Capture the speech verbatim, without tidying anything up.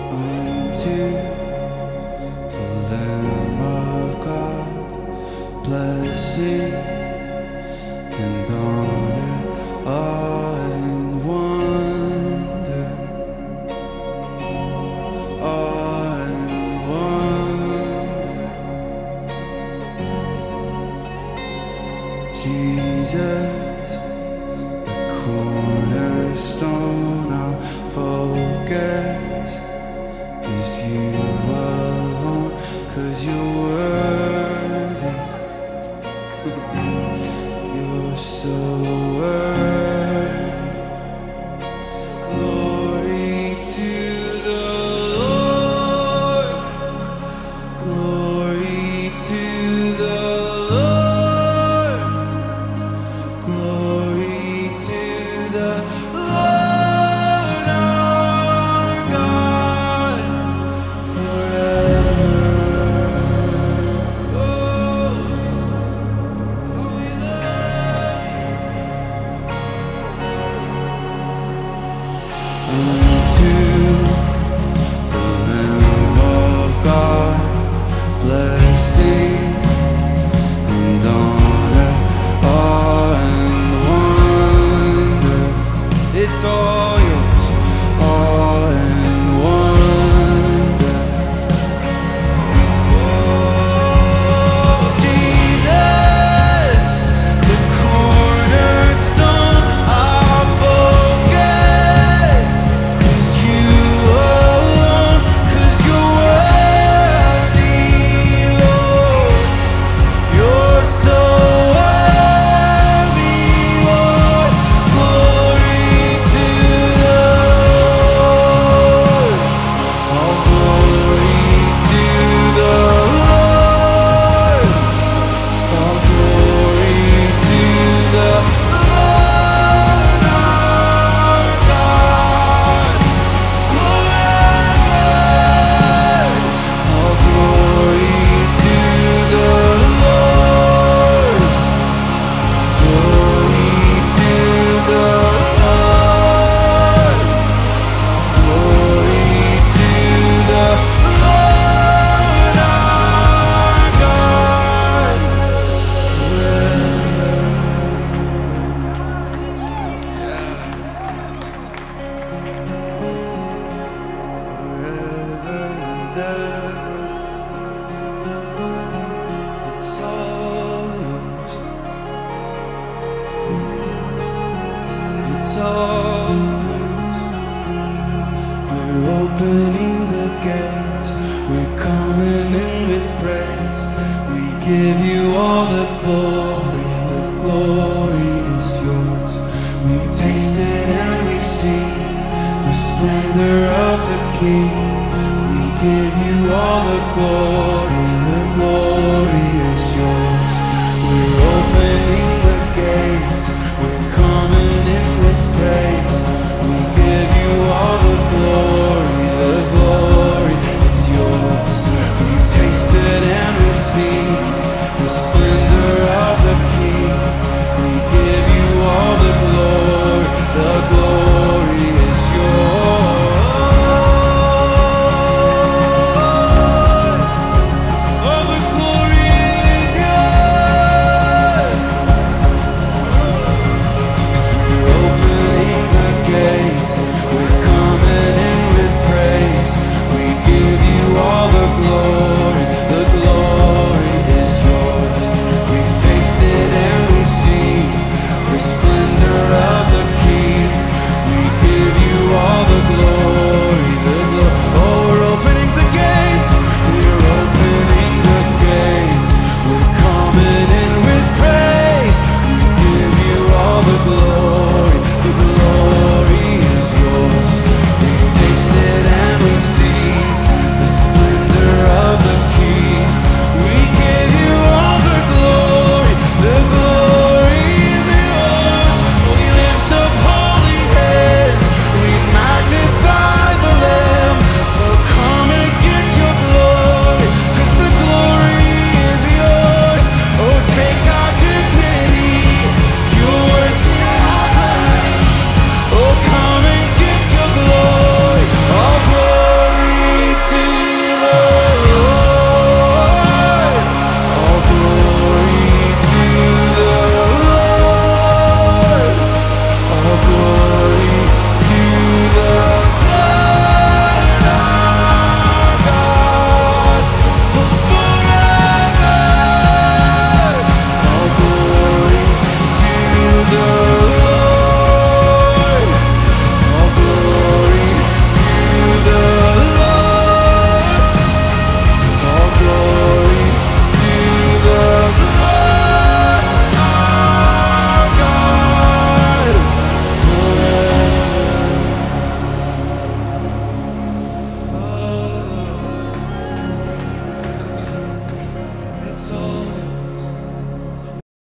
unto the Lamb of God, blessing and honor, awe and wonder, awe and wonder. Jesus, the cornerstone, our focus is you alone, 'cause you're worthy. You're so worthy. Glory to the Lord. Glory to the Lord. Glory to the Lord our God forever. Oh, oh, we love you. Unto the Lamb of God, blessing and honor, awe and wonder. It's all yours, awe and wonder. Oh, Jesus, the cornerstone, our focus is you alone, 'cause you're worthy, Lord. You're so worthy, Lord. Glory to the Lord. All glory to the Lord. All glory to the Lord our God forever. All glory to the Lord. Glory to the Lord. Glory to the Lord our God forever. Forever and ever. It's all yours. It's all yours. We're opening the gates. We're coming in with praise. We give you all the glory. The glory is yours. We've tasted and we've seen the splendor of the King. We give you all the glory.